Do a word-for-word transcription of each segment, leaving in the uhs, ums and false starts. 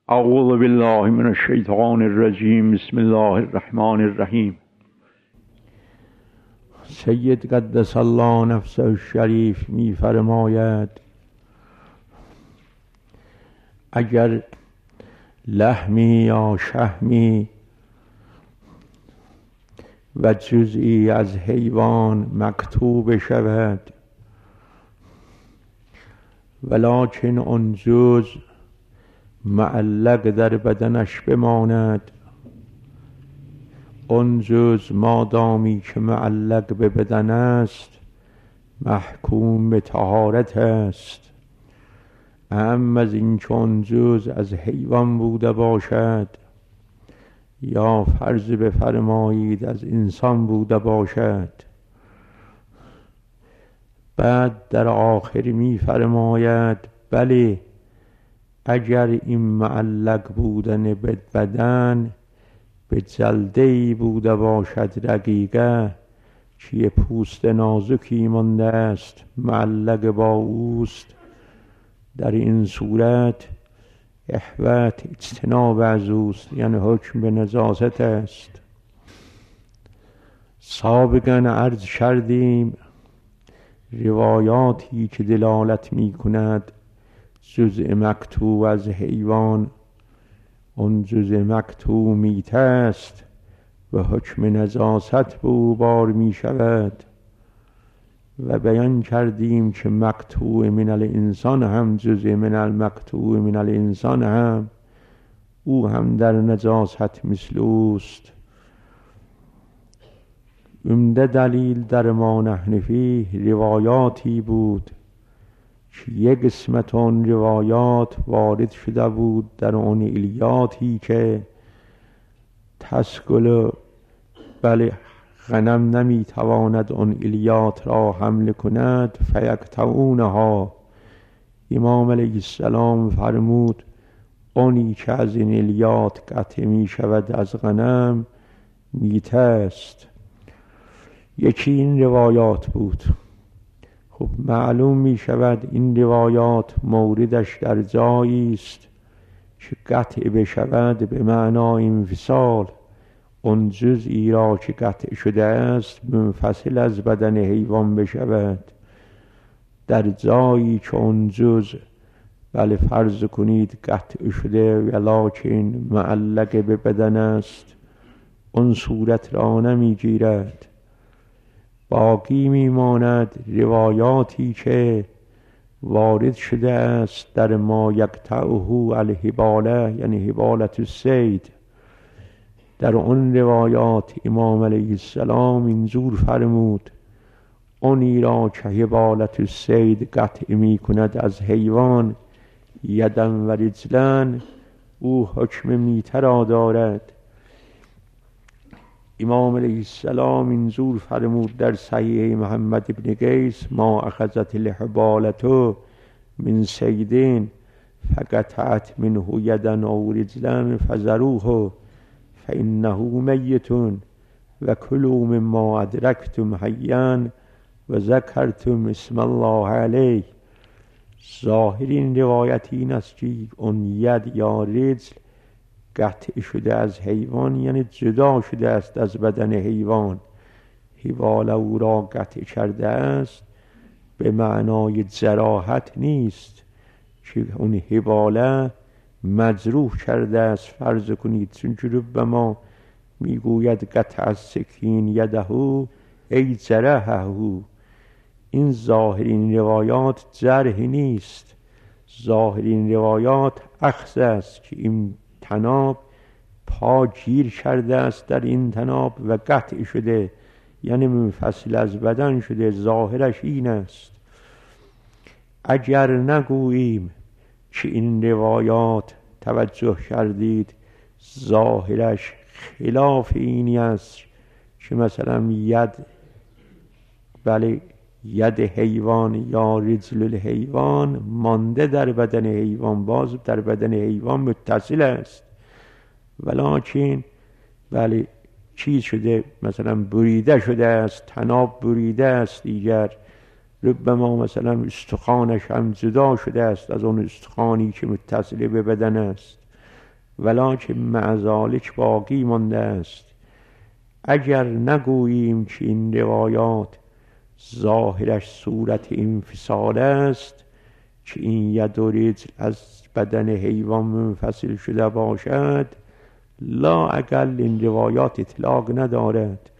اعوذ بالله من الشیطان الرجیم. بسم الله الرحمن الرحیم. سید قدس الله نفسه الشریف می فرماید اگر لحمی یا شحمی و جزئی از حیوان مکتوب شود ولکن آن جز معلق در بدنش بماند، آن جز مادامی که معلق به بدن است محکوم به طهارت است. اما از این که آن جز از حیوان بوده باشد یا فرض بفرمایید از انسان بوده باشد. بعد در آخر می فرماید بله اگر این معلق بودن به بدن به جلده‌ای بوده باشد رقیقه که پوست نازکی مانده است معلق با اوست، در این صورت احوط اجتناب از اوست، یعنی حکم به نجاست است. سابقا عرض کردیم روایاتی که دلالت می کند جزء مکتوب از حیوان اون جزء مکتوب میته است و حکم نجاست به او بار می شود و بیان کردیم که مکتوب من الانسان هم جزء من المکتوب من الانسان هم او هم در نجاست مثل اوست. عمده دلیل در ما نحن فیه روایاتی بود که یک قسمت آن روایات وارد شده بود در آن الیاتی که تسکل بله غنم نمیتواند آن الیات را حمل کند فیقطعونها. امام علیه السلام فرمود آنی که از این الیات قطع می شود از غنم میته است. یکی این روایات بود. خب معلوم می شود این روایات موردش در جایی است که قطع بشود به معنای انفصال، اون جزئی را که قطع شده است منفصل از بدن حیوان بشود. در جایی که اون جز بله فرض کنید قطع شده ولکن معلق به بدن است اون صورت را نمی گیرد. باقی میماند روایاتی که وارد شده است در ما یقطعه الحباله یعنی حبالت الصید. در آن روایات امام علیه السلام اینجور فرمود آنی را که حبالت الصید قطع می کند از حیوان یدن و رجلن او حکم میته را دارد. امام علیه السلام اینجور فرمود در صحیح محمد ابن قیس ما اخذت الحبالة من صید فقطعت منه یدا او رجلا فذروه فانه میت و کلوا مما ادرکتم حیا و ذکرتم اسم الله علیه. ظاهر این روایت این است که اون ید یا رجل قطع شده از حیوان یعنی جدا شده است از بدن حیوان. حباله او را قطع کرده است به معنای جراحت نیست که اون حباله مجروح کرده است. فرض کنید چون به ما میگوید قطع از سکین یده ای جرحه. این ظاهرین روایات جرح نیست، ظاهرین روایات اخذ است که این تناب پا گیر کرده است در این تناب و قطع شده یعنی منفصل از بدن شده. ظاهرش این است. اگر نگوییم که این روایات توجه کردید ظاهرش خلاف اینی است که مثلا ید بله ید حیوان یا رجل الحیوان مانده در بدن حیوان باز در بدن حیوان متصل است ولکن بله چیز شده مثلا بریده شده است، تناب بریده است، دیگر ربما مثلا استخوانش هم جدا شده است از اون استخوانی که متصل به بدن است. ولکن مع ذلک باقی مانده است. اگر نگوییم که این روایات ظاهرش صورت انفصال است، که این ید و رجل از بدن حیوان منفصل شده باشد، لا اقل این روایات اطلاق ندارد،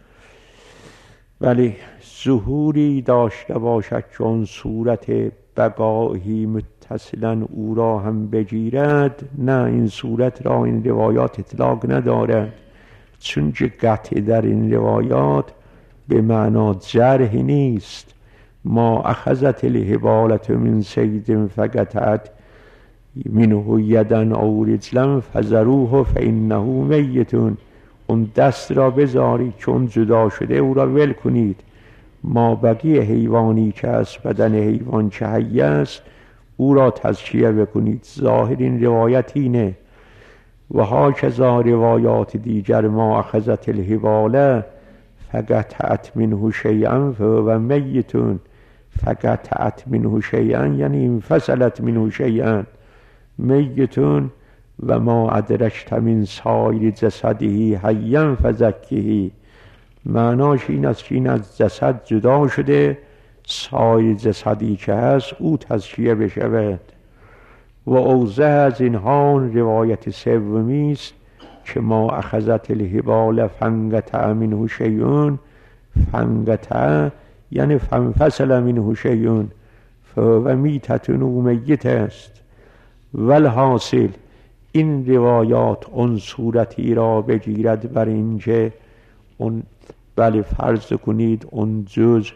ولی ظهوری داشته باشد چون صورت بقایی متصلا او را هم بگیرد، نه، این صورت را این روایات اطلاق ندارد، چون که قطع در این روایات به معنا جرح نیست. ما اخذت الحبالة من صید فقطعت منه یدا او رجلا فذروه فانه میت. اون دست را بذارید چون جدا شده او را ول کنید. ما بقیه حیوانی که از بدن حیوان که حی است او را تزکیه بکنید. ظاهر این روایت اینه. و هاکذا روایات دیگر ما اخذت الحباله فقطعت منه شیئا فهو میت. فقطعت منه شیئا یعنی انفصلت منه شیئا میت. و ما ادرکت من سایر جسده حیا فزکه. معناش این است که این از جسد جدا شده، سایر جسدی که هست او تزکیه بشود. و اوضح از اینها روایت سومی است که ما اخذت الحبال فانقطع منه شیء. فانقطع یعنی فانفصل منه شیء فهو میتة او میت است. والحاصل این روایات اون صورتی را بگیرد بر اینکه اون بله فرض کنید اون جز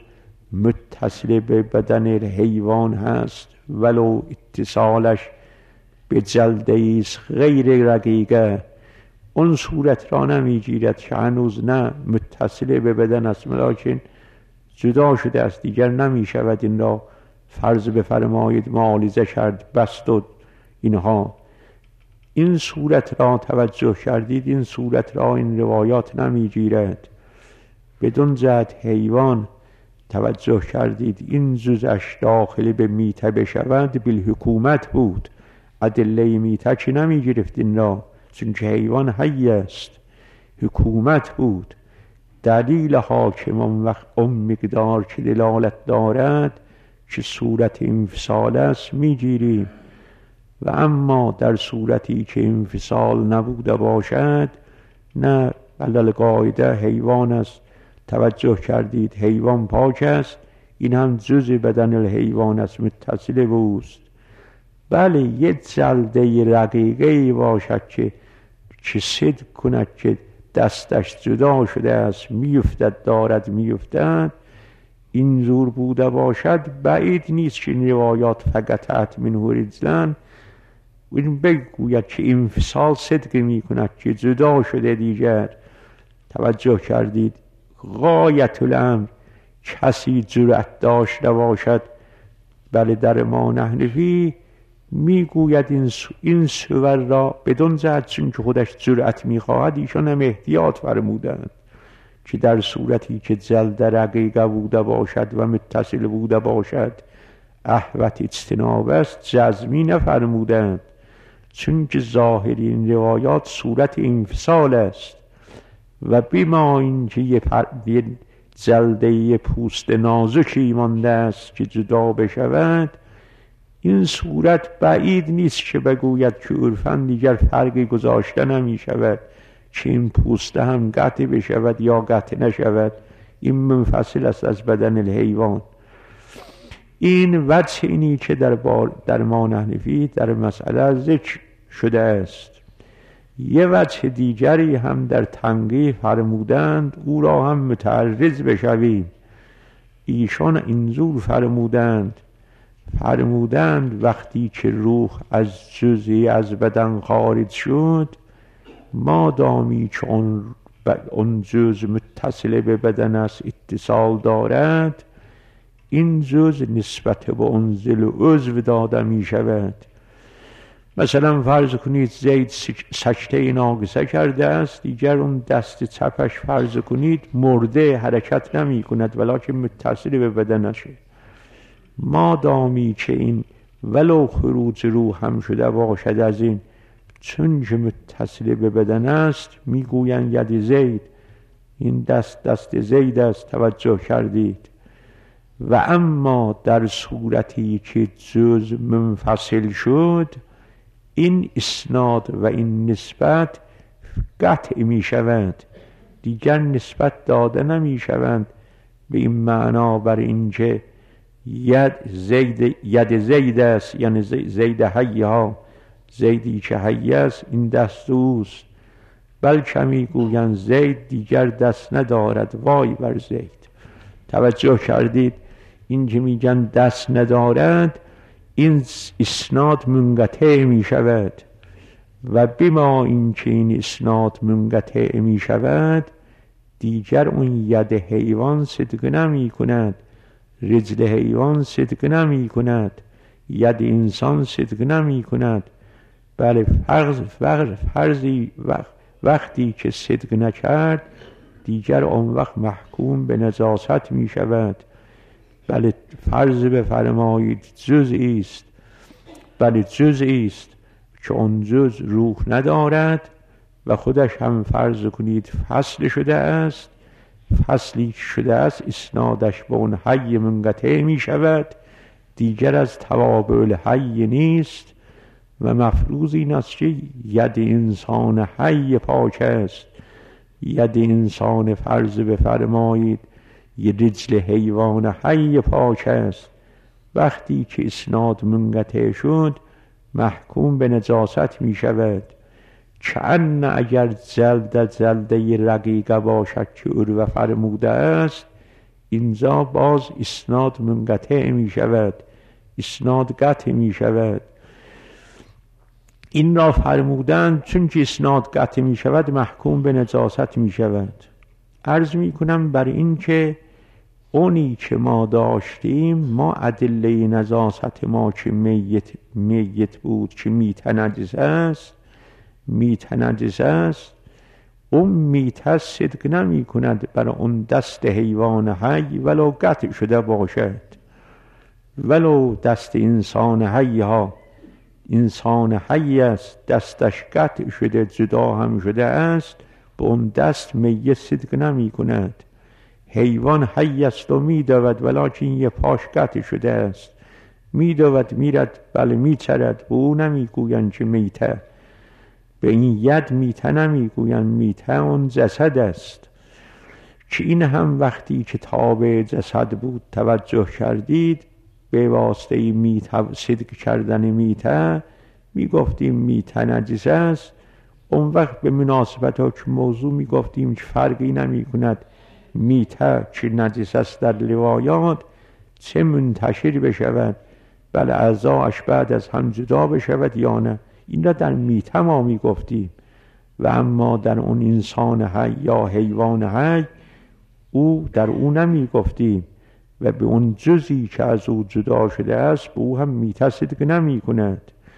متصل به بدن حیوان هست ولو اتصالش به جلده است غیر رقیقه، اون صورت را نمیگیرد که هنوز نه متصل به بدن است لیکن جدا شده است، دیگر نمی شود این را فرض بفرمایید معالجه کرد، بست و اینها. این صورت را توجه کردید، این صورت را این روایات نمیگیرد. بدون جهت حیوان توجه کردید این جزش داخل به میته بشود بالحکومت بود، ادله میته که نمی گرفت این را، چون که حیوان حی است، حکومت بود. دلیل حاکم وقت اون مقدار که دلالت دارد که صورت انفصال است میگیریم. و اما در صورتی که انفصال نبوده باشد، نه، علل قاعده حیوان است، توجه کردید حیوان پاک است، این هم جزء بدن الحیوان است، متصل بوست. بله یه جلده رقیقی باشد که چه صدق کند که دستش جدا شده است، میفتد دارد میفتد، این زور بوده باشد، بعید نیست که این روایات فقطعت منه رجلا این بگوید که انفصال صدق می کند که جدا شده دیگر. توجه کردید غایت الامر کسی جرأت داشته باشد بله در ما نحنفی میگوید این این سور را بدون جهت چون که خودش جرأت میخواهد، ایشان هم احتیاط فرمودند که در صورتی که جلد رقیقه بوده باشد و متصل بوده باشد احوط اجتناب است، جزمی نفرمودند، چون که ظاهر این روایات صورت انفصال است. و بیما این که یه, پر... یه جلده پوست نازکی مانده است که جدا بشود، این صورت بعید نیست که بگوید که عرفاً دیگر فرقی گذاشته نمی شود که این پوست هم قطع بشود یا قطع نشود، این منفصل است از بدن الحیوان. این وجه اینی که در, بار در ما نحنفی در مسئله ذکر شده است. یه وجه دیگری هم در تنقیح فرمودند، او را هم متعرض بشویم. ایشان اینجور فرمودند فرمودند وقتی که روح از جزئی از بدن خارج شد، مادامی که اون, اون جز متصل به بدن است اتصال دارد، این جز نسبت به اون ذل عضو داده می شود. مثلا فرض کنید زید سکته ناقصه کرده است، دیگر اون دست چپش فرض کنید مرده، حرکت نمی کند ولکن متصل به بدنشه. مادامی که این ولو خروج روح هم شده باشد از این چون که متصل به بدن است میگویند ید زید، این دست دست زید است، توجه کردید. و اما در صورتی که جز منفصل شد، این اسناد و این نسبت قطع می شوند، دیگر نسبت داده نمی شوند به این معنا بر اینکه ید زید ید زید است، یعنی زید حی ها، زیدی که حی است این دست اوست، بلکه می گویند زید دیگر دست ندارد، وای بر زید. توجه کردید؟ این که میگن دست ندارد، این اسناد منقطع می شود و بما این که این اسناد منقطع می شود، دیگر اون ید حیوان صدق نمی کند، رجل حیوان صدق نمی کند، ید انسان صدق نمی کند. بله فرض فرضی وقتی که صدق نکرد، دیگر اون وقت محکوم به نجاست می شود. بله فرض بفرمایید جزئی است، بله جزئی است که اون جز روح ندارد و خودش هم فرض کنید فصل شده است، فصلی شده است اسنادش به اون حی منقطع می شود، دیگر از توابع الحی نیست و مفروض این است که ید انسان حی پاک است، ید انسان فرض بفرمایید یه رجل حیوان حی پاک است. وقتی که اسناد منقطع شد محکوم به نجاست می شود. چون اگر جلد جلده رقیقه باشد که عروه فرموده است، اینجا باز اسناد منقطع می شود، اسناد قطع می شود. این را فرمودند چون که اسناد قطع می شود محکوم به نجاست می شود. عرض می کنم بر این که اونی که ما داشتیم، ما ادله نجاست ما که میت میت بود که میت نجس است، میت نجس است، اون میت صدق نمی کند بر اون دست حیوان حی ولو قطع شده باشد، ولو دست انسان حی ها، انسان حی است دستش قطع شده جدا هم شده است، به اون دست میت صدق نمی کند. حیوان حی است و می دود ولکن یه پاش قطع شده است، می دود میرد، بله می چرد، به او نمی گویند که میته، به این ید میته نمی گویند، میته اون جسد است که این هم وقتی که تابع جسد بود توجه کردید، به واسطه میته صدق کردن میته می گفتیم میته نجس است، اون وقت به مناسبت ها که موضوع می گفتیم که فرقی نمی کند میته که نجس است در روایات چه منتشر بشود، بله اعضاش بعد از هم جدا بشود یا نه، این را در میته ما می گفتیم. و اما در اون انسان حی یا حیوان حی او در او نمی گفتیم و به اون جزی که از او جدا شده است به او هم میته صدق نمی کند.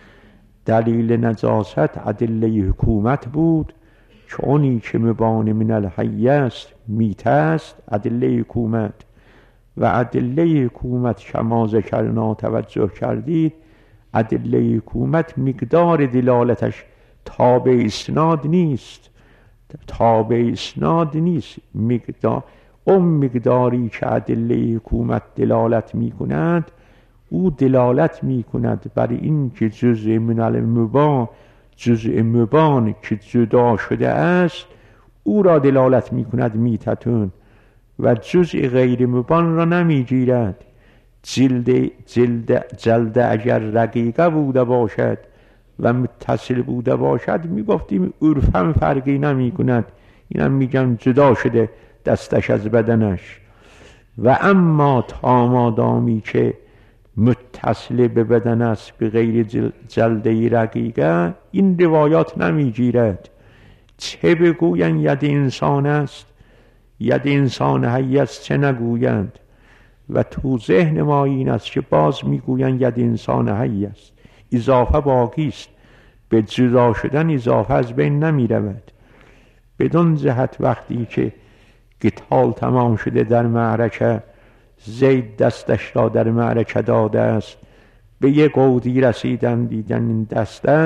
دلیل نجاست ادله حکومت بود که اونی که مبان من الحی است میته است، ادله حکومت. و ادله حکومت شما ذکرنا توجه کردید، ادله حکومت مقدار دلالتش تابع اسناد نیست، تابع اسناد نیست، مقدار اون مقداری که ادله حکومت دلالت می کند، او دلالت می کند بر این که جزء من المبان، جزء مبان که جدا شده است او را دلالت می کند میتتون و جزء غیر مبان را نمی گیرد. جلد جلد جلد اگر رقیقه بوده باشد و متصل بوده باشد می گفتیم عرفاً فرقی نمی کند، اینم میگم جدا شده دستش از بدنش. و اما تا مادامی که متصل به بدن است به غیر جلده رقیقه، این روایات نمی گیرد. چه بگویند ید انسان است، ید انسان حی است چه نگویند. و تو ذهن ما این است که باز میگویند ید انسان حی است، اضافه باقی است، به جدا شدن اضافه از بین نمی رود. بدون جهت وقتی که قتال تمام شده در معرکه، زید دستش را در معرکه داده است، به یک قودی رسیدن دیدن این دست است،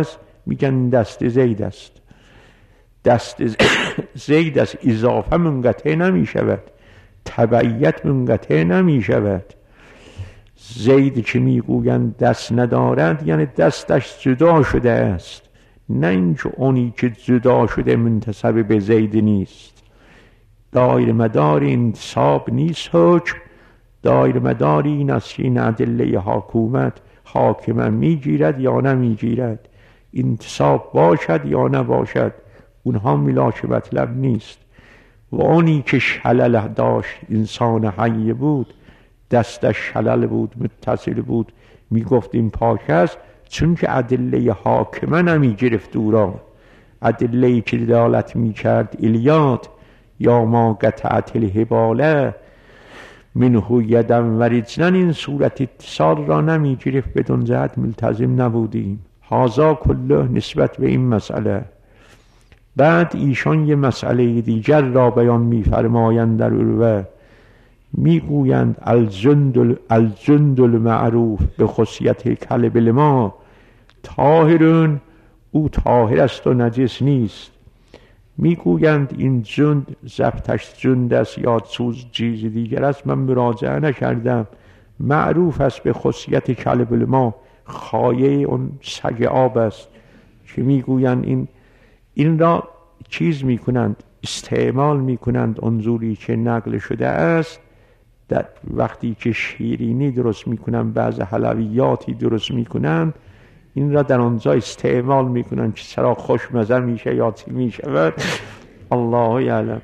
میگن این دست زید است. دست زید است، اضافه منقطع نمی شود، تبعیت منقطع نمی شود. زید که میگویند دست ندارد یعنی دستش جدا شده است، نه اینکه اونی که جدا شده منتسب به زید نیست. دایر مدار انتصاب نیست حکم، دایر مدار این است که این ادله حکومت حاکمه میگیرد یا نمیگیرد، انتصاب باشد یا نباشد، اونها ملاک مطلب نیست. و اونی که شلل داشت انسان حی بود، دستش شلل بود، متصل بود، میگفت این پاک است، چون که ادله حاکمه نمی گرفت او را. ادله‌ای که دلالت میکرد الیاد یا ما قطعت الحباله منه یدم و رجلن، این صورت اتصال را نمی گرفت، بدون جهت ملتزم نبودیم. هذا کله نسبت به این مسئله. بعد ایشان یه مسئله دیگر را بیان میفرمایند در عروه، میگویند الجند الجند المعروف به خصیت کلب ما طاهرون، او طاهر است و نجس نیست. میگویند این جند ضبطش جند است یا چیز دیگر است، من مراجعه نکردم. معروف است به خصیت کلب ما، خایه اون سگ آب است که میگویند این این را چیز میکنند، استعمال میکنند انظوری که نقل شده است. در وقتی که شیرینی درست میکنند، بعض حلویاتی درست میکنند، این را در آنجا استعمال میکنند که چرا خوشمزه میشه یا چی میشود، الله یعلم.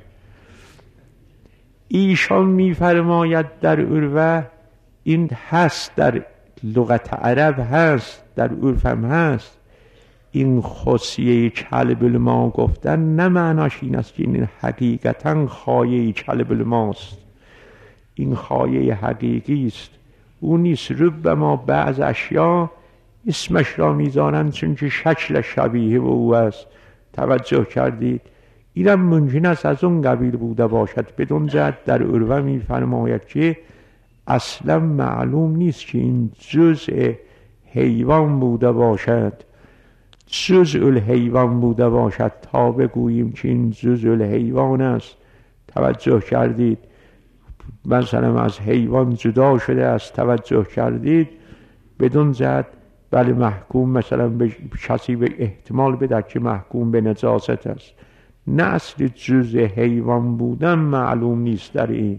ایشان میفرماید در عروه این هست، در لغت عرب هست، در عرف هم هست. این خصیه کلب ما گفتن نه معناش این است که این حقیقتا خایه کلب ماست، این خایه حقیقی است، اون نیست. ربما بعض اشیا اسمش را میذارند چون که شکل شبیه به او است. توجه کردید؟ اینم ممکن است از اون قبیل بوده باشد. بدون جهت در عروه میفرماید که اصلا معلوم نیست که این جزء حیوان بوده باشد، جزء الحیوان بوده باشد تا بگوییم که این جزء الحیوان است. توجه کردید؟ مثلا از حیوان جدا شده است. توجه کردید؟ بدون جهت بله محکوم مثلا به کسی به احتمال بده که محکوم به نجاست است، نه اصل جزء حیوان بودن معلوم نیست در این.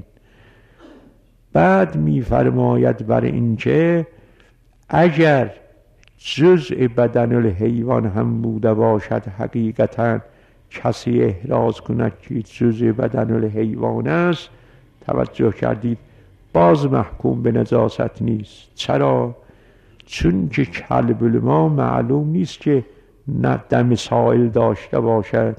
بعد میفرماید بر اینکه اگر جزء بدن الحیوان هم بوده باشد، حقیقتا کسی احراز کند که جزء بدن الحیوان است، توجه کردید، باز محکوم به نجاست نیست. چرا؟ چون که کلب ما معلوم نیست که نه دم سائل داشته باشد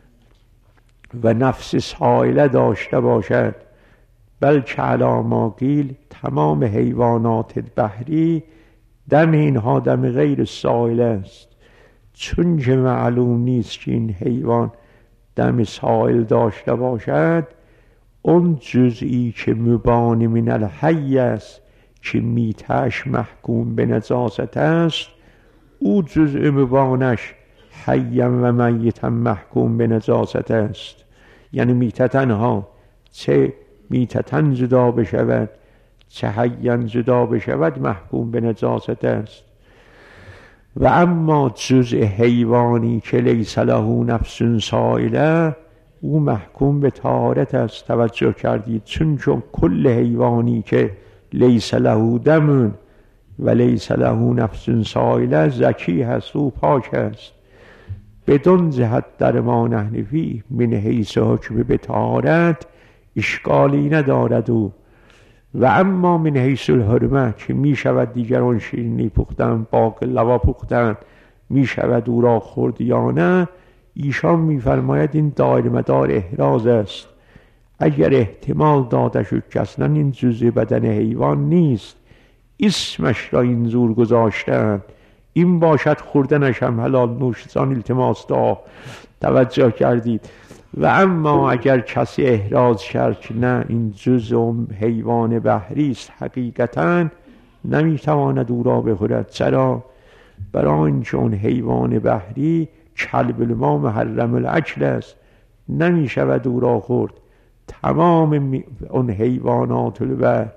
و نفس سائله داشته باشد، بلکه علی ما قیل تمام حیوانات بحری دم اینها دم غیر سائل است. چون که معلوم نیست که این حیوان دم سائل داشته باشد، اون جزئی که مبان من الحی است که میتش محکوم به نجاست است، او جزء مبانش حیا و میتا محکوم به نجاست است. یعنی میتتن ها چه میتتن جدا بشود چه حیا جدا بشود محکوم به نجاست است. و اما جزء حیوانی که لیس له نفس سائله، او محکوم به طهارت است. توجه کردید؟ چون چون کل حیوانی که لیس له دم و لیس له نفس سائله زکی هست، او پاک است. بدون جهت در ما نحنفی من حیث حکم به طهارت اشکالی ندارد او. و اما من حیث الحرمه که می شود دیگران شیرینی پختن، باقلوا پختن، می شود او را خورد یا نه، ایشان می فرماید این دایر مدار احراز است. اگر احتمال داده شد که اصلا این جزء بدن حیوان نیست، اسمش را این زور گذاشتن، این باشد خوردنش هم حلال، نوشتان التماس دا. توجه کردید؟ و اما اگر کسی احراز کرد که نه این جزء حیوان بحری است، حقیقتا نمیتواند او را بخورد. چرا؟ برای اینکه اون حیوان بحری کلب الماء محرم الاکل است، نمی شود او را خورد. تمام اون حیوانات البحر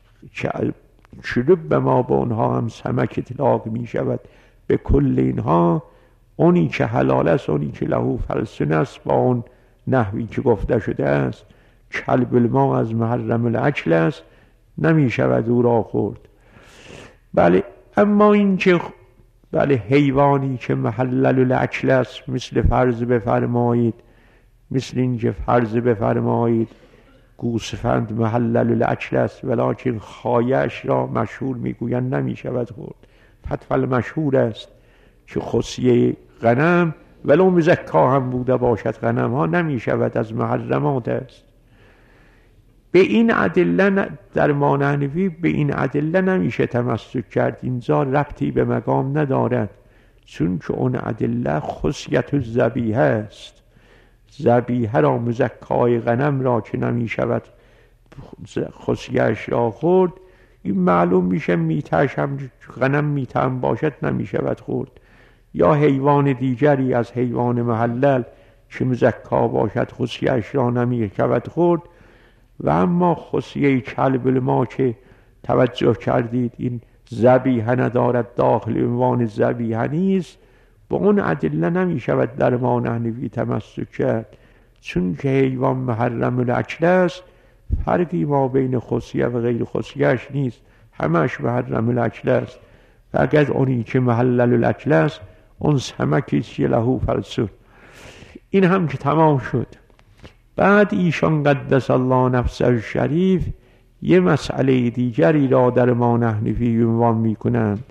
شرب به ما با اونها هم سمک اطلاق می شود. به کل اینها اونی که حلال است، اونی که له فلسن است، با اون نحوی که گفته شده است کلب الماء از محرم الاکل است، نمی شود او را خورد. بله، اما این که بله حیوانی که محلل الاکل است، مثل فرض بفرمایید مثل این که فرض بفرمایید گوسفند محلل الاکل است، ولکن خایش را مشهور میگویند نمی شود خورد. فتوی مشهور است که خصیه غنم ولو مزکا هم بوده باشد، غنم ها نمی شود، از محرمات است. به این ادله در ما حنفی به این ادله نمیشه تمسک کرد، اینجا ربطی به مقام ندارد، چون که اون ادله خصیت الذبیحه است. ذبیحه را مزکای غنم را که نمی شود خصیهش را خورد، این معلوم میشه میتش هم غنم میته هم باشد نمی شود خورد، یا حیوان دیگری از حیوان محلل که مزکا باشد خصیهش را نمی شود خورد. و اما خصیه کلب الماء که توجه کردید این ذبیحه ندارد، داخل عنوان ذبیحه نیست، با اون ادله نمی شود در ما حنفی تمسک کرد، چون که حیوان محرم الاکل است، فرقی ما بین خصیه و غیر خصیهش نیست، همش محرم الاکل است. و اگر اونی که محلل الاکل است اون سمکی که له فلسون. این هم که تمام شد. بعد ایشان قدس الله نفسه الشریف یه مسئله دیگری را در ما حنفی عنوان می کنند.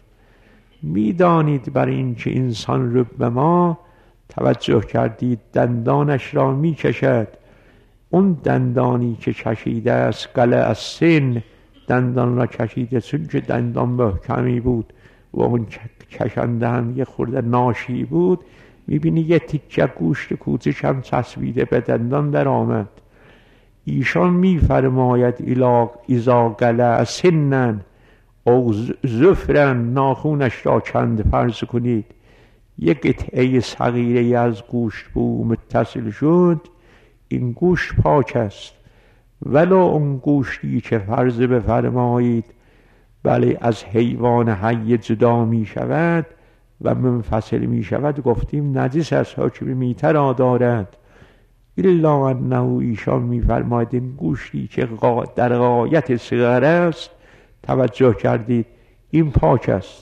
می دانید برای این که انسان رو به ما توجه کردید دندانش را می کشد، اون دندانی که کشیده است گله از سن دندان را کشیده، چون که دندان محکمی بود و اون کشنده هم یه خورده ناشی بود، میبینی یه تیکه گوشت کوچک هم چسبیده به دندان در آمد. ایشان میفرماید اذا گله سنن او زفرن، ناخونش را کند، فرض کنید یک قطعه صغیره از گوشت به او متصل شد، این گوشت پاک است. ولو اون گوشتی که فرض بفرمایید بله از حیوان حی جدا می شود و منفصل می شود، گفتیم نجس است، حکم میته را دارد. الا انه ایشان می فرماید این گوشتی که در غایت صغر است، توجه کردید این پاک است.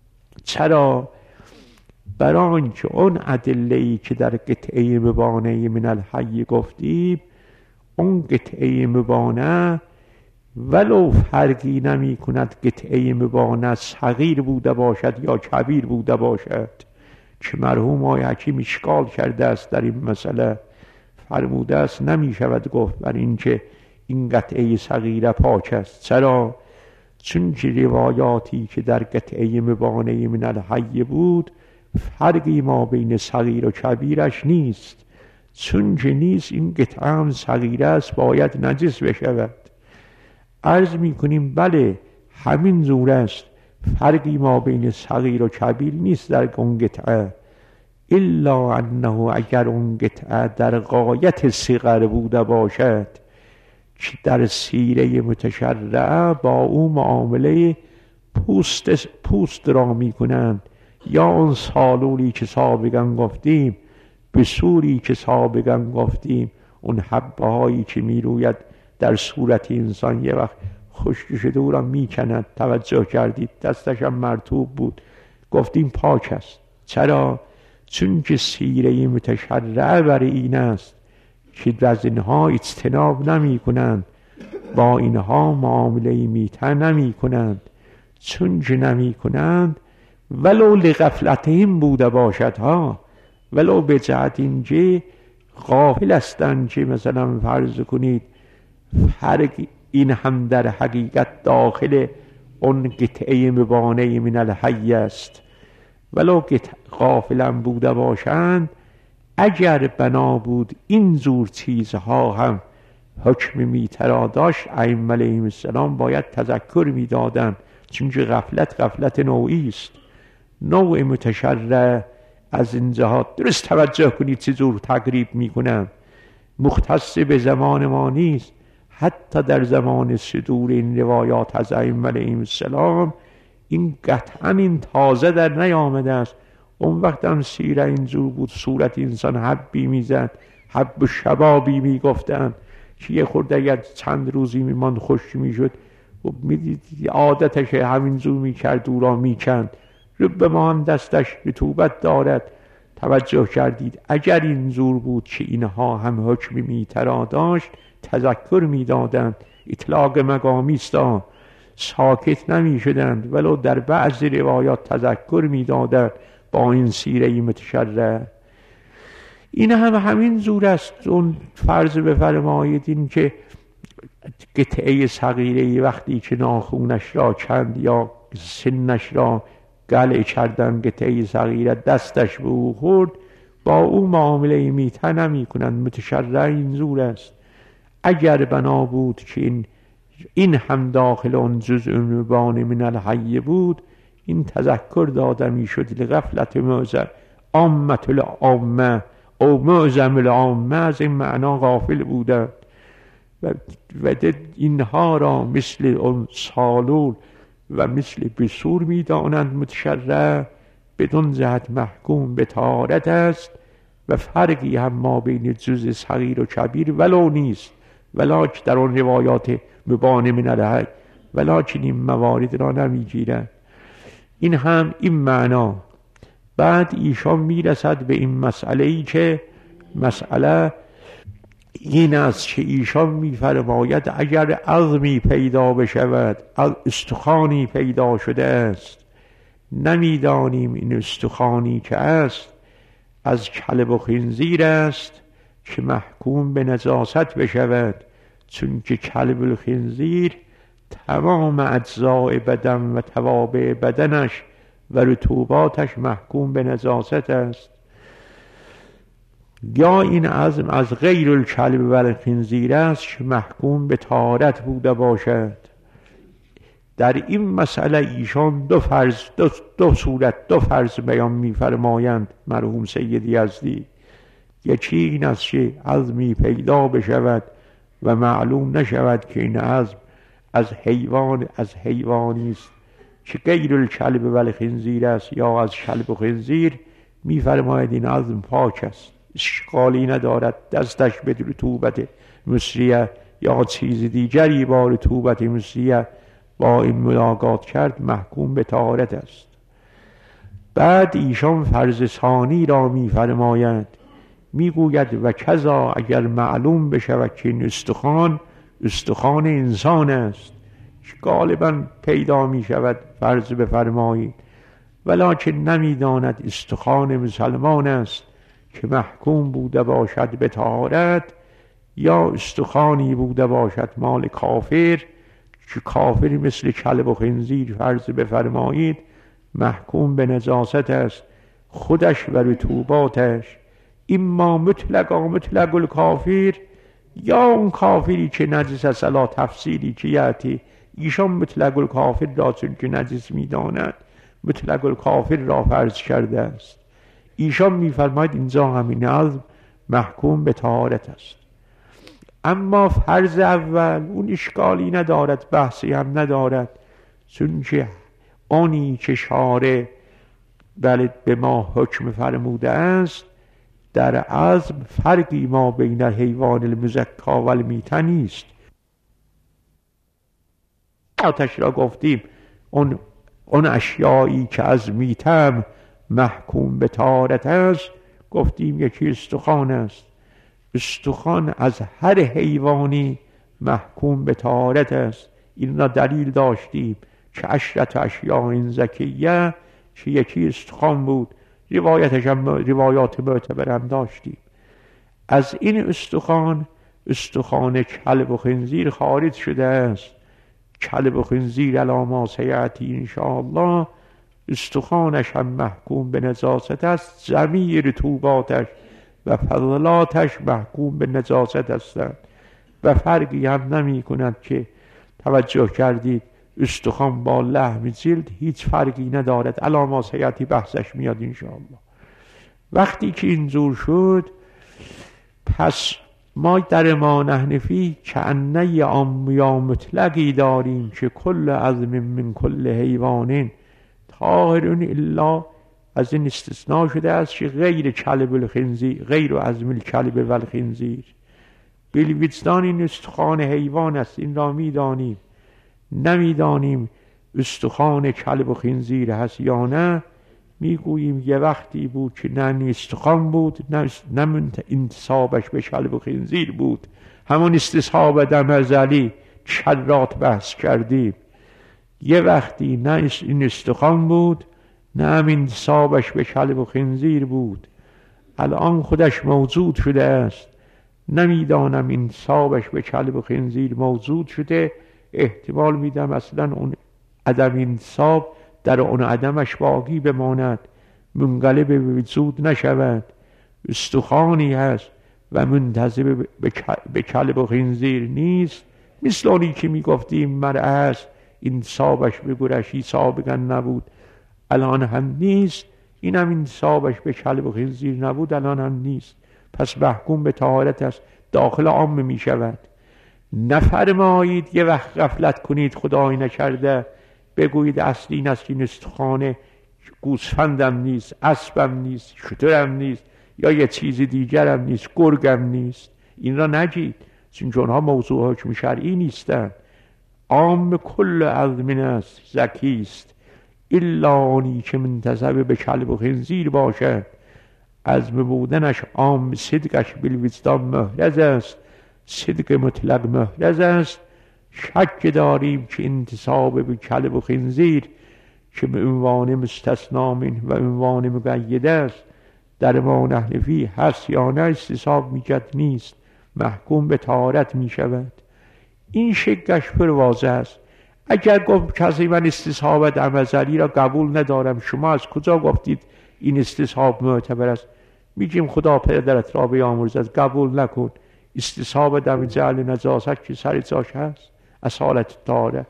چرا؟ برای آنکه اون ادله‌ای که در قطعه مبانه من الحی گفتیم، اون قطعه مبانه ولو فرقی نمی کند قطعه مبانه صغیر بوده باشد یا کبیر بوده باشد، که مرحوم آقای حکیم اشکال کرده است در این مسئله، فرموده است نمی شود گفت بر این که این قطعه صغیر پاک است. چرا؟ چون که روایاتی که در قطعه مبانه من الحی بود فرقی ما بین صغیر و کبیرش نیست، چون که نیست این قطعه هم صغیر است باید نجس بشود. عرض می کنیم بله همین زور است، فرقی ما بین صغیر و کبیر نیست در اون قطعه، الا انه اگر اون قطعه در غایت صغر بوده باشد که در سیره متشرعه با او معامله پوست, پوست را می کنند، یا اون سالولی که سابقا گفتیم به سوری که سابقا گفتیم، اون حبه هایی که می روید در صورت انسان یه وقت خشک شده او را می کند، توجه کردید دستش هم مرطوب بود، گفتیم پاک است. چرا؟ چون که سیره متشرعه برای این است که از اینها اجتناب نمی کنند، با اینها معامله میته نمی کنند، چون که نمی کنند ولو لغفلتهم بوده باشد ها، ولو به جهت اینجا غافل هستند که مثلا فرض کنید فرق این هم در حقیقت داخل اون قطعه مبانه من الحی است، ولو غافلا بوده باشند، اگر بنا بود این زور چیزها هم حکم میته را داشت، ائمه علیهم السلام باید تذکر میدادند، چون که غفلت غفلت نوعی است. نوع متشرع از این جهات درست توجه کنید چجور تقریب میکنم، مختص به زمان ما نیست. حتی در زمان صدور این روایات از ائمه علیهم السلام این قطعا این تازه در نیامده است. اون وقت هم سیره اینجور بود، صورت انسان حبی میزد، حب شبابی میگفتن که یه خورده اگر چند روزی میماند خوش میشد و میدید عادتش همینجور میکرد او را میکند. رب ما هم دستش رطوبت دارد. توجه کردید اگر اینجور بود که اینها هم حکم میترا داشت تذکر میدادند، اطلاق مقامیستا، ساکت نمی شدند، ولو در بعض روایات تذکر میدادند با این سیره متشرع. این هم همین زور است. اون فرض بفرمایید این که قطعه صغیره وقتی که ناخونش را کند یا سنش را گله کردن، قطعه صغیره دستش به او خورد، با او معامله میته نمی کنند. متشرع این زور است. اگر بنا بود که این این هم داخل اون جزء مبان من الحی بود، این تذکر داده می شد لغفلت معظم عامت العامه او معظم العامه از این معنا غافل بودند و, و اینها را مثل اون سالول و مثل بسور می دانند. متشرع بدون جهت محکوم به طهارت است و فرقی هم ما بین جزء صغیر و کبیر ولو نیست، ولکن در اون روایات مبان من الحی ولکن این موارد را نمی گیرند. این هم این معنا. بعد ایشان میرسد به این مسئله ای که مسئله این است که ایشان میفرماید اگر عظمی پیدا بشود، استخوانی پیدا شده است، نمیدانیم این استخوانی که است از کلب و خنزیر است که محکوم به نجاست بشود، چون که کلب الخنزیر تمام اجزاء بدن و توابع بدنش و رطوباتش محکوم به نجاست است. یا این عظم از غیر الکلب و الخنزیر است که محکوم به طهارت بوده باشد. در این مسئله ایشان دو فرض دو, دو صورت دو فرض بیان می‌فرمایند مرحوم سید یزدی. یکی این است که عظمی پیدا بشود و معلوم نشود که این عظم از حیوان از حیوانی است که غیر الکلب و الخنزیر است یا از کلب و خنزیر، می‌فرماید این عظم پاک است، اشکالی ندارد، دستش به رطوبت مصریه یا چیز دیگری با رطوبت مصریه با این ملاقات کرد محکوم به طهارت است. بعد ایشان فرض ثانی را می‌فرمایند، میگوید و کذا اگر معلوم بشود که این استخوان استخوان انسان است که غالبا پیدا می شود فرض بفرمایید، ولکن نمیداند استخوان مسلمان است که محکوم بوده باشد به طهارت، یا استخوانی بوده باشد مال کافر که کافر مثل کلب و خنزیر فرض بفرمایید محکوم به نجاست است، خودش و رطوباتش اما مطلقا مطلق الکافر، یا اون کافری که نجس است. علا تفصیلی که یعطی ایشان مطلق الکافر را چون که نجس میداند مطلق الکافر را فرض کرده است. ایشان میفرماید اینجا همین عظم محکوم به طهارت است. اما فرض اول اون اشکالی ندارد، بحثی هم ندارد، چون که آنی که شارع بله به ما حکم فرموده است در عظم فرقی ما بین حیوان المزکا و المیته نیست. آتش را گفتیم اون, اون اشیایی که از میتم محکوم به طهارت است، گفتیم یکی استخوان است. استخوان از هر حیوانی محکوم به طهارت است. این را دلیل داشتیم که عشرت اشیاء زکیه که یکی استخوان بود، روایتش هم روایات معتبر هم داشتیم. از این استخوان استخوان کلب و خنزیر خارج شده است. کلب و خنزیر علی ما سیأتی انشاءالله استخوانش هم محکوم به نجاست است، جمیع رطوباتش و فضلاتش محکوم به نجاست هستند و فرقی هم نمی کند که توجه کردید استخوان با لحم جلد هیچ فرقی ندارد. علامه سیاتی بحثش میاد انشاءالله. وقتی که اینجور شد، پس ما در امام حنفی کأنه عام یا مطلقی داریم که کل عظم من کل حیوان طاهرون الا، از این استثناء شده است که غیر کلب الخنزیر، غیر عظم الکلب و الخنزیر. بالوجدان این استخوان حیوان است، این را میدانیم. نمیدانیم استخوان کلب و خنزیر هست یا نه. میگوییم یه وقتی بود که نه استخوان بود، نه انتصابش به کلب و خنزیر بود. همون استصحاب دم ازلی چرات بحث کردیم. یه وقتی نه این استخوان بود، نه هم انتصابش به کلب و خنزیر بود. الان خودش موجود شده است. نمیدانم انتصابش به کلب و خنزیر موجود شده، احتمال میدم اصلا اون عدم انتصاب در اون عدمش باقی بماند، منقلب به وجود نشود. استخوانی هست و منتظر به کلب و خنزیر نیست. مثل اونی که میگفتیم مرعه هست، انتصابش به گرشی سابقا نبود، الان هم نیست. این هم انتصابش به کلب و خنزیر نبود، الان هم نیست. پس محکوم به طهارت است، داخل عام می شود. نفرمایید یه وقت غفلت کنید خدای نکرده بگویید اصلی این است، این استخوان گوسفندم نیست، اسبم نیست، شترم نیست، یا یه چیز دیگرم نیست، گرگم نیست. این را نگید، چون اونها موضوع حکم شرعی نیستند. عام کل عظم است، زکی است، الا آنی که منتسب به کلب و خنزیر باشد. عظم بودنش عام، صدقش بالوجدان محرز است، صدق مطلق محرز است. شک داریم که انتصاب به کلب و خنزیر که به عنوان مستثنا منه و عنوان مقید است در امام حنفی هست یا نه، استصحاب میکرد نیست، محکوم به طهارت میشود. این شکش پر واضح است. اگر گفت کسی من استصحاب دم ازلی را قبول ندارم، شما از کجا گفتید این استصحاب معتبر است؟ میگیم خدا پدرت را بیامرزد، قبول نکن. استصحاب دم جعل نجاست که سر جاش هست، اصالت طهاره.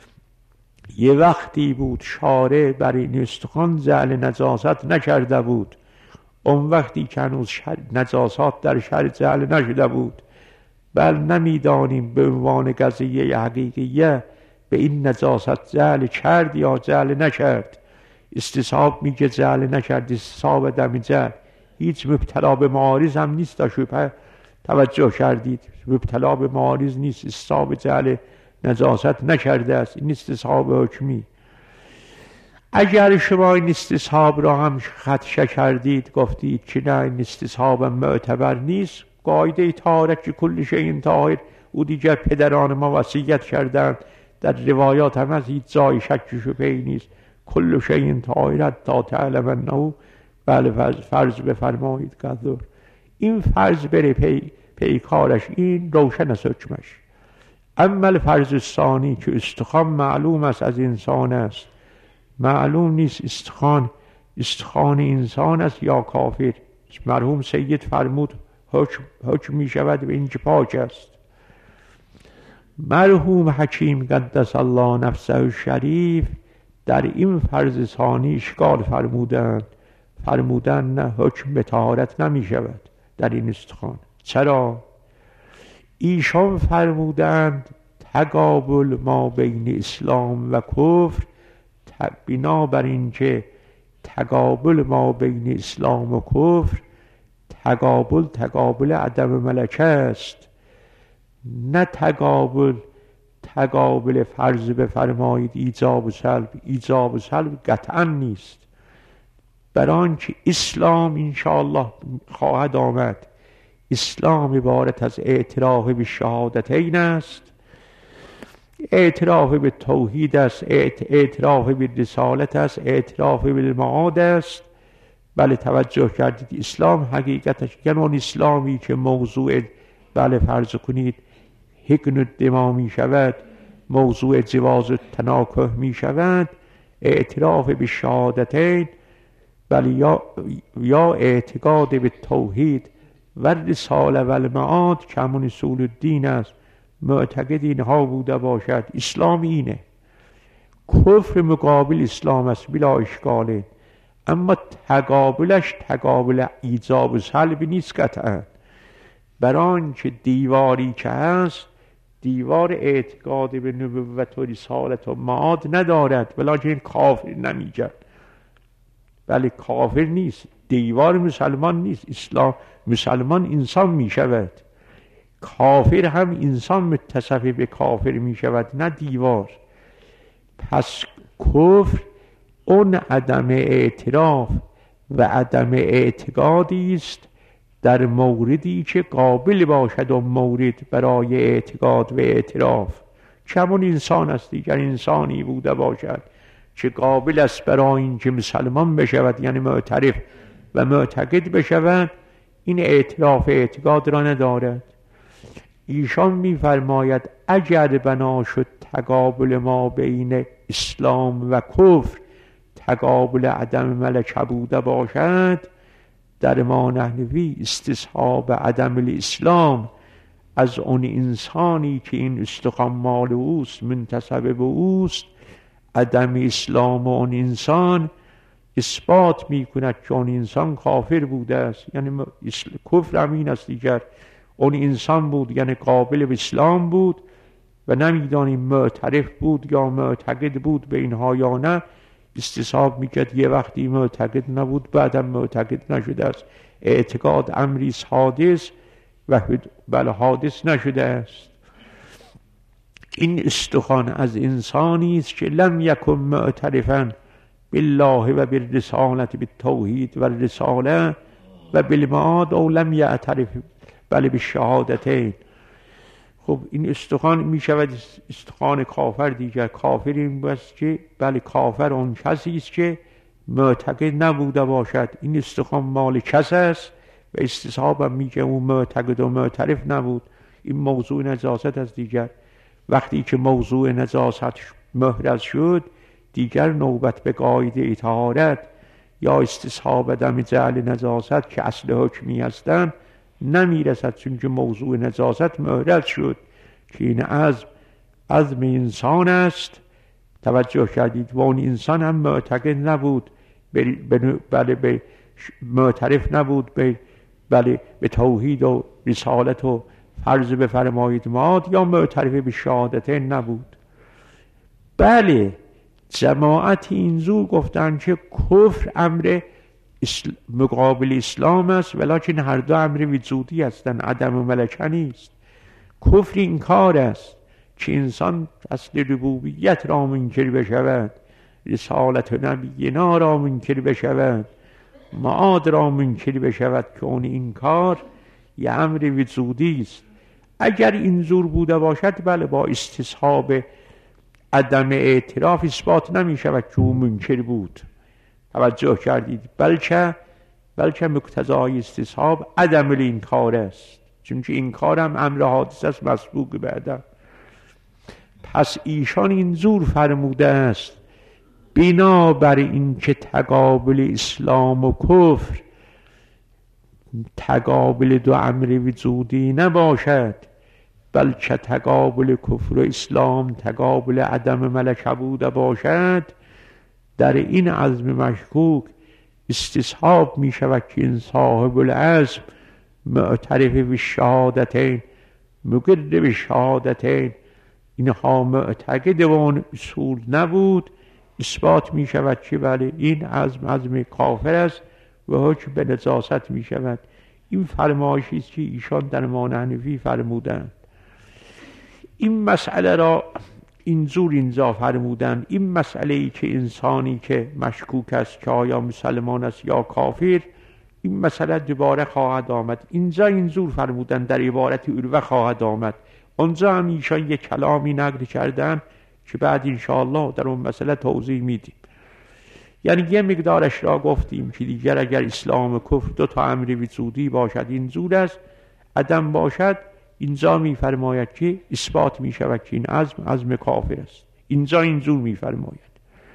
یه وقتی بود شارع بر این استخوان جعل نجاست نکرده بود، اون وقتی که هنوز نجاست در شرع جعل نشده بود. بل نمیدانیم به عنوان قضیه حقیقیه به این نجاست جعل کرد یا جعل نکرد. استصحاب میگه جعل نکرد، استصحاب دم جعل. هیچ مبتلا به معارض هم نیست، تا شبه توجه کردید، مبتلا به معارض نیست، استصحاب جعل نجاست نکرده است. این استصحاب حکمی. اگر شما این استصحاب را هم خدشه کردید، گفتید که نه این استصحاب معتبر نیست، قاعده طهارت که کل شیء طاهر، او دیگر پدران ما وصیت کردند، در روایات هم از هیچ جای شک و شبهه‌ای نیست. کل شیء طاهر تا تعلم انه، بله فرض بفرمایید قدر. این فرض بره پی پیکارش، این روشن است حکمش. اما الفرض ثانی که استخوان معلوم است از انسان است، معلوم نیست استخوان استخوان انسان است یا کافر. مرحوم سید فرمود حکم, حکم می شود به این که پاک است. مرحوم حکیم قدس الله نفسه شریف در این فرض ثانی اشکال فرمودند. فرمودند نه، حکم به طهارت نمی شود در این استخوان. چرا؟ ایشان فرمودند تقابل ما بین اسلام و کفر، بنابر این که تقابل ما بین اسلام و کفر تقابل تقابل عدم ملکه است، نه تقابل تقابل فرض بفرمایید ایجاب و سلب. ایجاب و سلب قطعا نیست، بران که اسلام انشاءالله خواهد آمد. اسلام عبارت از اعتراف به شهادتین است، اعتراف به توحید است، اعتراف به رسالت است، اعتراف به معاد است. بله توجه کردید، اسلام حقیقتش یعنی اسلامی که موضوع بله فرض کنید حقن الدما می شود، موضوع جواز تناکح می شود، اعتراف به شهادتین، بله یا, یا اعتقاد به توحید و رساله و المعاد که همون اصول الدین است، معتقد اینها بوده باشد. اسلام اینه. کفر مقابل اسلام است بلا اشکاله، اما تقابلش تقابل ایجاب و سلب نیست قطعا. برای آنچه دیواری که هست دیوار اعتقاد به نبوت و رسالت و معاد ندارد، ولکن کافر نمیگن. بله کافر نیست، دیوار مسلمان نیست. اسلام مسلمان انسان می شود، کافر هم انسان متصف به کافر می شود، نه دیوار. پس کفر اون عدم اعتراف و عدم اعتقادی است در موردی که قابل باشد و مورد برای اعتقاد و اعتراف. چمون انسان است دیگر انسانی بوده باشد که قابل است برای اینکه مسلمان بشود، یعنی معترف و معتقد بشود، این اعتراف اعتقاد را ندارد. ایشان می‌فرماید اگر بنا شد تقابل ما بین اسلام و کفر تقابل عدم ملکه بوده باشد، در ما نحنوی استصحاب عدم الاسلام از اون انسانی که این استخوان مال اوست منتسب به اوست، عدم اسلام اون انسان اثبات میکند که اون انسان کافر بوده است. یعنی کفر همین است دیگر، اون انسان بود یعنی قابل به اسلام بود و نمیدانیم معترف بود یا معتقد بود به اینها یا نه. استصحاب میکرد یه وقتی معتقد نبود بعدم معتقد نشده است. اعتقاد امری حادث و بله حادث نشده است. این استخوان از انسانی است که لم یکن معترفا بالله و بالرسالت بالتوحید و الرساله و بالمعاد او لم یعترف بله بالشهادتین. خب این استخوان می شود استخوان کافر دیگر. کافر این بست که بله کافر اون کسی است که معتقد نبوده باشد. این استخوان مال کس است و استصحاب هم میگه اون معتقد و معترف نبود. این موضوع نجاست است دیگر. وقتی که موضوع نجاست محرز شد دیگر نوبت به قاعده طهارت یا استصحاب دم جعل نجاست که اصل حکمی هستند نمیرسد، چون که موضوع نجاست محرز شد که این عزم عزم انسان است. توجه کردید؟ و اون انسان هم معتقد نبود بله به معترف نبود به بله به توحید و رسالت و فرض بفرمایید معاد، یا معترف به شهادتین نبود. بله جماعت اینجور گفتن که کفر امر مقابل اسلام است، ولکن هر دو امر وجودی هستند، عدم و ملکه نیست. کفر این کار است که انسان اصل ربوبیت را منکر بشود، رسالت و نبینا را منکر بشود، معاد را منکر بشود، که اون این کار یه امر وجودی است. اگر اینجور بوده باشد بله با استصحاب عدم اعتراف اثبات نمی شود که او منکر بود. توجه کردید؟ بلکه بلکه مقتضای استصحاب عدم این کار است، چون که این کار هم امر حادث است مسبوق به عدم. پس ایشان اینجور فرموده است بنا بر این که تقابل اسلام و کفر تقابل دو امر وجودی نباشد، بلکه تقابل کفر و اسلام تقابل عدم ملکه بوده باشد، در این عزم مشکوک استصحاب می شود که این صاحب العزم معترف به شهادتین مقر به شهادتین اینها معتقد و اون اصول نبود، اثبات می شود که بله این عزم عزم کافر است و حکم به نجاست می شود. این فرمایشی است که ایشان در ما نحنفی فرمودند. این مسئله را اینجور اینجا فرمودند. این مسئله ای که انسانی که مشکوک است که آیا مسلمان است یا کافر، این مسئله دوباره خواهد آمد. اینجا اینجور فرمودند، در عبارت اروه خواهد آمد. اونجا هم ایشان یک کلامی نقل کردن که بعد انشاءالله در اون مسئله توضیح میدیم. یعنی یه مقدارش را گفتیم که دیگر اگر اسلام و کفر دو تا امر وجودی باشد اینجور است، عدم باشد، اینجا میفرماید که اثبات میشود که این عزم عزم کافر است. اینجا اینجور میفرماید.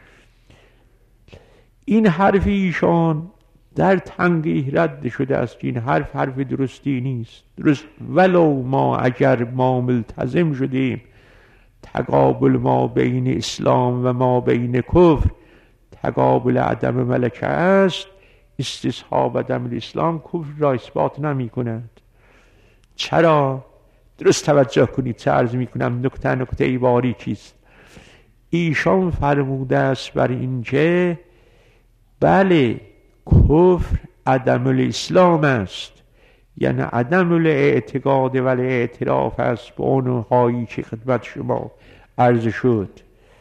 این حرف ایشان در تنقیح رد شده است که این حرف حرف درستی نیست. درست ولو ما اگر ما ملتزم شدیم تقابل ما بین اسلام و ما بین کفر تقابل عدم ملکه است، استصحاب عدم الاسلام کفر را اثبات نمی کند. چرا؟ درست توجه کنید چه عرض می کنم، نکته نکته ای باریکی است. ایشان فرموده است بر اینکه بله کفر عدم الاسلام است، یعنی عدم الاعتقاد و الاعتراف است به اون هایی که خدمت شما عرض شد،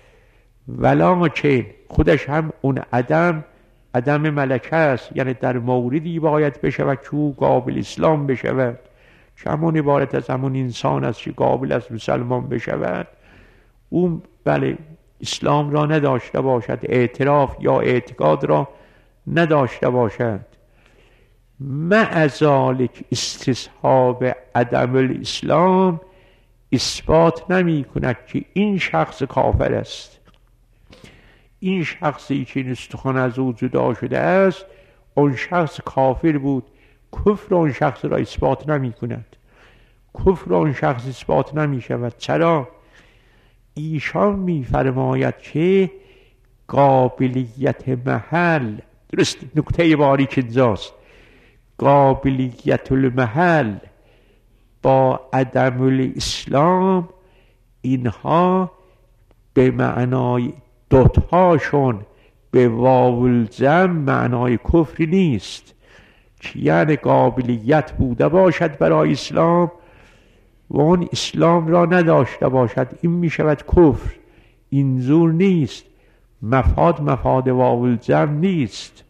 ولکن خودش هم اون عدم عدم ملکه است، یعنی در موردی باید بشود که او قابل اسلام بشود، که همون عبارت از همون انسان است که قابل است مسلمان بشود، اون بله اسلام را نداشته باشد، اعتراف یا اعتقاد را نداشته باشد. مع ذلک استصحاب عدم الاسلام اثبات نمی کند که این شخص کافر است. این شخصی که این استخوان از او جدا شده است، اون شخص کافر بود، کفر اون شخص را اثبات نمی کند، کفر اون شخص اثبات نمی شود. چرا؟ ایشان می فرماید که قابلیت محل، درست نکته باریک اینجاست، قابلیت المحل با عدم الاسلام اینها به معنای دوتاشون به واو الجمع معنای کفری نیست، که یعنی قابلیت بوده باشد برای اسلام و اون اسلام را نداشته باشد، این می شود کفر. اینجور نیست، مفاد مفاد واو الجمع نیست،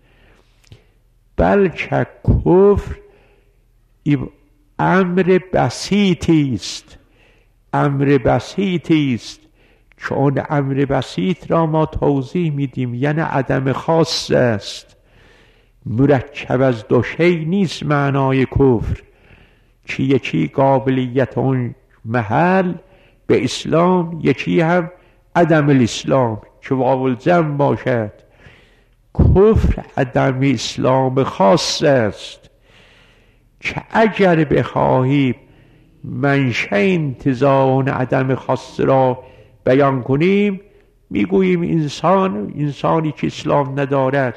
بلکه کفر امر بسیطی است، امر بسیطی است، چون امر بسیط را ما توضیح میدیم، یعنی عدم خاص است، مرکب از دو شی نیست معنای کفر، که یکی قابلیت اون محل به اسلام، یکی هم عدم الاسلام که واو الجمع باشد. کفر عدم اسلام خاص است، که اگر بخواهیم منشأ انتزاع عدم خاص را بیان کنیم، میگوییم انسان انسانی که اسلام ندارد،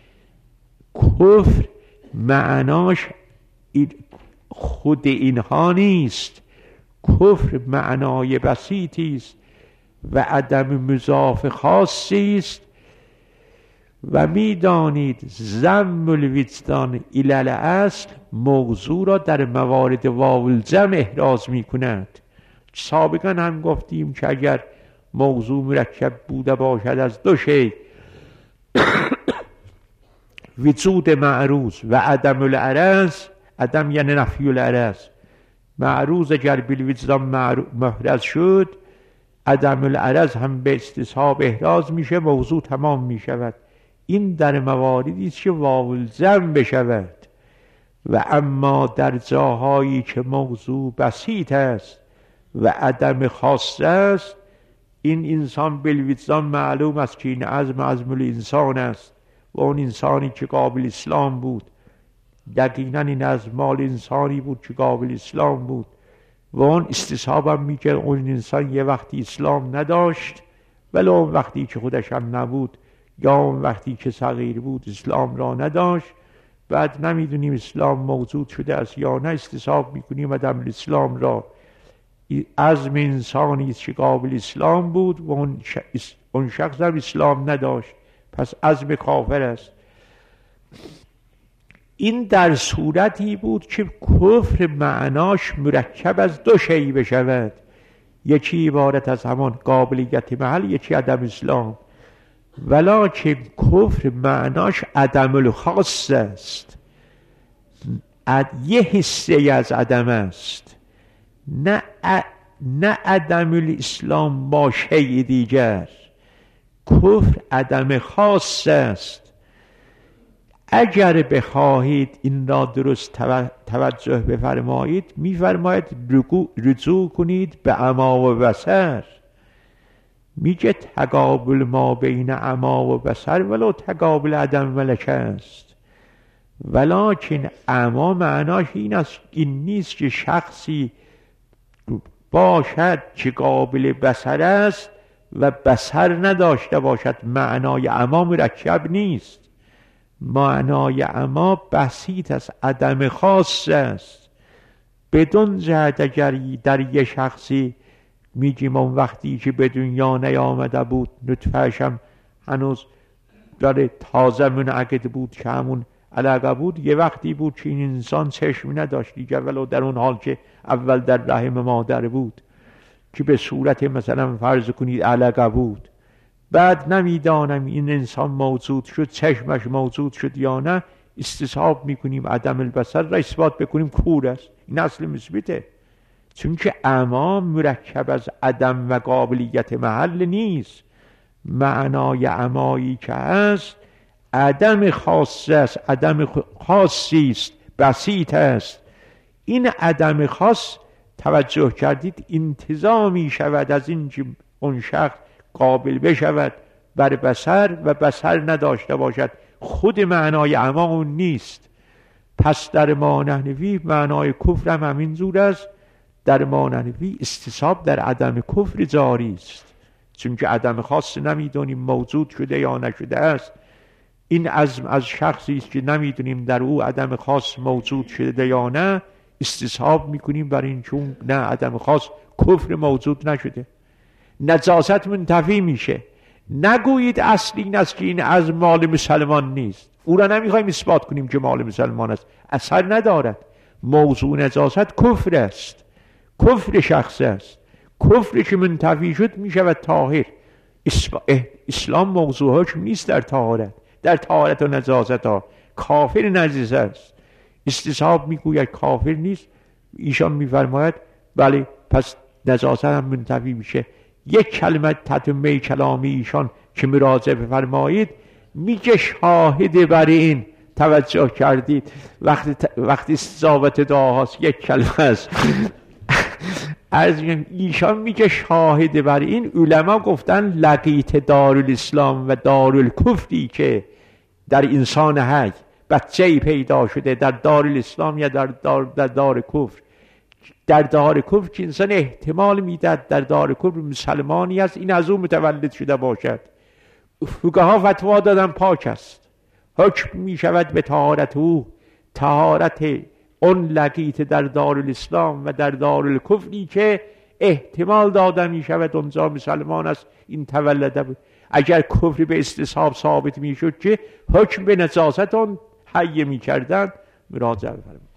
کفر معناش خود اینها نیست، کفر معنای بسیطی است و عدم مضاف خاصی است. و میدانید ضم الوجدان الی الاصل موضوع را در موارد واو الجمع احراز می کند. سابقا هم گفتیم که اگر موضوع مرکب بوده باشد از دو شی، وجود معروض و عدم العرض، عدم یعنی نفی العرض، معروض اگر بالوجدان محرز شد، عدم العرض هم به استصحاب احراز میشه، موضوع تمام میشود. این در مواردی است که واو الجمع بشود. و اما در جاهایی که موضوع بسیط است و عدم خاص است، این انسان بالوجدان معلوم است که این عزم عزم الانسان است و اون انسانی که قابل اسلام بود، دقیقاً این از مال انسانی بود که قابل اسلام بود و اون استصحاب هم میگه اون انسان یه وقتی اسلام نداشت، ولی اون وقتی که خودش هم نبود یا اون وقتی که صغیر بود اسلام را نداشت، بعد نمیدونیم اسلام موجود شده است یا نه، استصحاب میکنیم عدم الاسلام را. عزم انسانی است که قابل اسلام بود و اون شخص هم اسلام نداشت، پس عزم کافر است. این در صورتی بود که کفر معناش مرکب از دو شی بشود، یکی عبارت از همان قابلیت محل، یکی عدم اسلام. ولکن کفر معناش عدم الخاص است، یه حصه از عدم است، نه نه عدم الاسلام با شیء دیگر. کفر عدم خاص است. اگر بخواهید این را درست توجه بفرمایید، میفرماید رجوع کنید به عما و بصر. میگه تقابل ما بین عما و بصر ولو تقابل عدم ملکه است، ولکن عما معناش این است، این نیست که شخصی باشد که قابل بصر است و بصر نداشته باشد. معنای عما مرکب نیست، معنای عما بسیط است، عدم خاص است. بدون جهت اگر در یه شخصی میگیم اون وقتی که به دنیا نیامده بود، نطفه‌اش هم هنوز داره تازه منعقد بود که همون علقه بود، یه وقتی بود که این انسان چشم نداشت دیگه، ولو در اون حال که اول در رحم مادر بود که به صورت مثلا فرض کنید علقه بود، بعد نمیدانم این انسان موجود شد، چشمش موجود شد یا نه، استصحاب میکنیم عدم البصر را اثبات بکنیم کور است. این اصل مثبته، چون که اعما مرکب از عدم و قابلیت محل نیست. معنای اعمایی که هست عدم خاص است، عدم خاصی است، بسیط است. این عدم خاص توجه کردید انتزامی شود از این که اون شخص قابل بشود بر بصر و بصر نداشته باشد. خود معنای اعما اون نیست. پس در مانحنفی معنای کفر هم همین زور است. در مانحنفی استصحاب در عدم کفر جاری است، چون که عدم خاص نمیدونیم موجود شده یا نشده است. این عزم از شخصی است که نمیدونیم در او عدم خاص موجود شده یا نه، استصحاب میکنیم بر این، چون نه عدم خاص کفر موجود نشده. نجاست منتفی میشه. نگویید اصل این است که این از مال مسلمان نیست، او را نمیخوایم اثبات کنیم که مال مسلمان است، اثر ندارد. موضوع نجاست کفر است، کفر شخص است. کفر که منتفی شد میشود طاهر. اسلام موضوعش نیست در طهارت، در طهارت و نجاست ها. کافر نجس است، استصحاب میگوید کافر نیست، ایشان میفرماید بله پس نجاست هم منتفی میشه. یک کلمه تتمه کلامی ایشان که مراجعه بفرمایید میگه شاهد بر این. توجه کردید وقتی وقتی استجابت دعاست یک کلمه است. از ایشان میگه شاهد بر این. علما گفتن لقیت دارالاسلام و دارالکفری که در انسان حی بچه‌ای پیدا شده در دارالاسلام یا در دار در دار کفر، در دار کفر که انسان احتمال میداد در دار کفر مسلمانی است، این از او متولد شده باشد. فقها فتوا دادن پاک است، حکم می شود به طهارت او. طهارت اون لقیت در دارالاسلام و در دارالکفری که احتمال داده می شود اونجا مسلمان است، این تولده بود. اگر کفر به استصحاب ثابت می شد که حکم به نجاست اون حی می کردن، مراجعه بفرمایید.